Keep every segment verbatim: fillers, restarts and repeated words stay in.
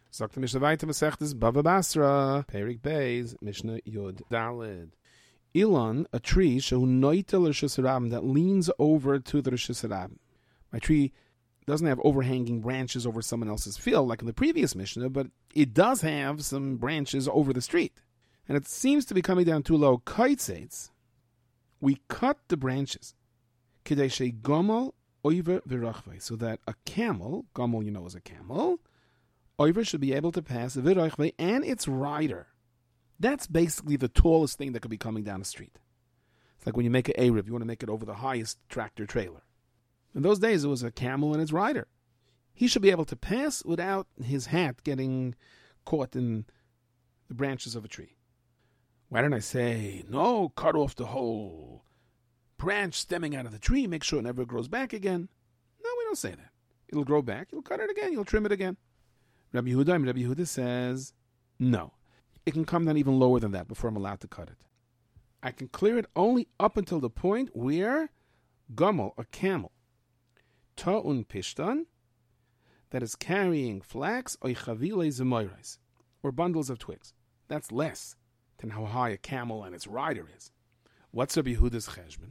Sagt the Mishnah weiter, Masechtes Bava Basra, Perik Beis, Mishnah Yud Daled. Ilan, a tree, shehu noitel Rishus Harabim, that leans over to the Rishus Harabim. My tree doesn't have overhanging branches over someone else's field, like in the previous Mishnah, but it does have some branches over the street. And it seems to be coming down too low. Kaitzates, we cut the branches. Kidei she gomel oiver v'rachvei, so that a camel, gomel you know is a camel, oiver should be able to pass v'rachvei and its rider. That's basically the tallest thing that could be coming down the street. It's like when you make an Erev, you want to make it over the highest tractor trailer. In those days, it was a camel and its rider. He should be able to pass without his hat getting caught in the branches of a tree. Why don't I say, no, cut off the whole branch stemming out of the tree, make sure it never grows back again? No, we don't say that. It'll grow back, you'll cut it again, you'll trim it again. Rabbi Yehuda, Rabbi Yehuda says, no. It can come down even lower than that before I'm allowed to cut it. I can clear it only up until the point where Gomel, a camel, Ta'un Pishtan, that is carrying flax, or chavile zemoirais, or bundles of twigs. That's less than how high a camel and its rider is. What's Rabbi Yehuda's cheshbon?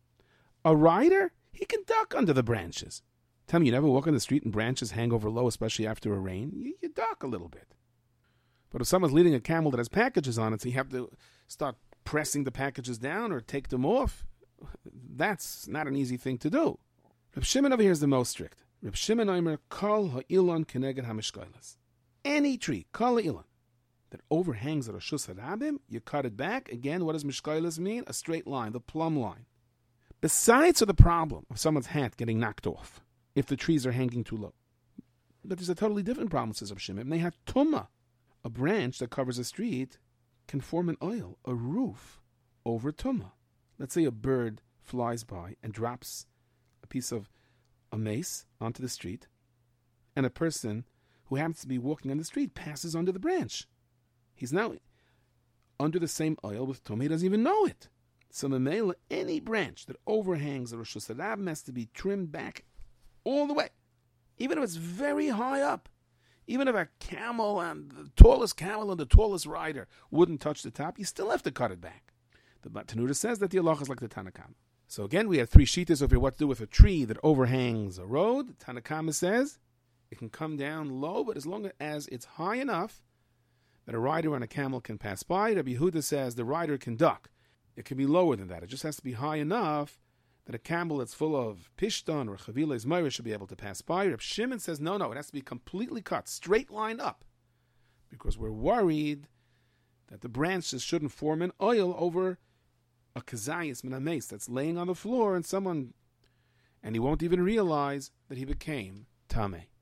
A rider? He can duck under the branches. Tell me, you never walk on the street and branches hang over low, especially after a rain? You, you duck a little bit. But if someone's leading a camel that has packages on it, so you have to start pressing the packages down or take them off, that's not an easy thing to do. Reb Shimon over here is the most strict. Reb Shimon Omer, kol ha'ilon keneged ha'mishkoilas. Any tree, kol ha'ilon, that overhangs the Rishus Harabim, you cut it back. Again, what does mishkoilas mean? A straight line, the plumb line. Besides the problem of someone's hat getting knocked off if the trees are hanging too low. But there's a totally different problem, says Reb Shimon. They have tumah. A branch that covers a street can form an oil, a roof, over tumah. Let's say a bird flies by and drops a piece of a mace onto the street, and a person who happens to be walking on the street passes under the branch. He's now under the same oil with tumah. He doesn't even know it. So memela, any branch that overhangs the Rishus Harabim has to be trimmed back all the way, even if it's very high up. Even if a camel and the tallest camel and the tallest rider wouldn't touch the top, you still have to cut it back. The Tanuda says that the halacha is like the Tanakama. So again, we have three shittas over here what to do with a tree that overhangs a road. Tanakama says it can come down low, but as long as it's high enough that a rider and a camel can pass by. Rabbi Yehuda says the rider can duck. It can be lower than that. It just has to be high enough that a camel that's full of pishtan or chaviles mayra should be able to pass by. Reb Shimon says, no, no, it has to be completely cut, straight line up, because we're worried that the branches shouldn't form an oil over a kazayas min hameis that's laying on the floor, and someone, and he won't even realize that he became tameh.